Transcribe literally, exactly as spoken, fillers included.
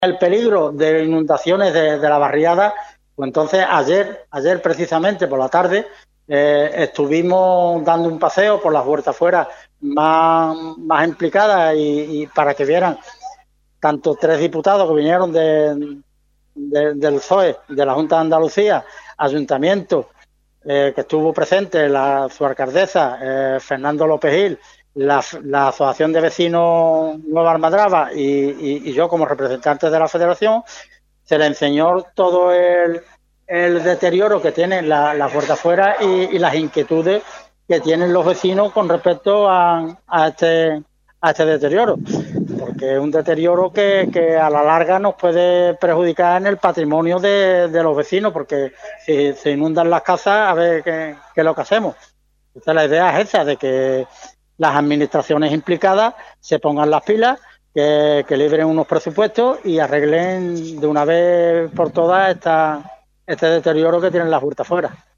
el peligro de inundaciones de, de la barriada, pues entonces ayer, ayer precisamente por la tarde, eh, estuvimos dando un paseo por las huertas afuera más, más implicadas y, y para que vieran tanto tres diputados que vinieron de, de, del P S O E, de la Junta de Andalucía, Ayuntamiento, eh, que estuvo presente la, su alcaldesa, eh, Fernando López Gil, la, la Asociación de Vecinos Nueva Almadraba y, y, y yo como representante de la Federación, se le enseñó todo el, el deterioro que tienen las la puertas afuera y, y las inquietudes que tienen los vecinos con respecto a, a, este, a este deterioro. Porque es un deterioro que, que a la larga nos puede perjudicar en el patrimonio de, de los vecinos, porque si se inundan las casas, a ver qué, qué es lo que hacemos. Entonces la idea es esa, de que las administraciones implicadas se pongan las pilas, que, que libren unos presupuestos y arreglen de una vez por todas esta, este deterioro que tienen las huertas afuera.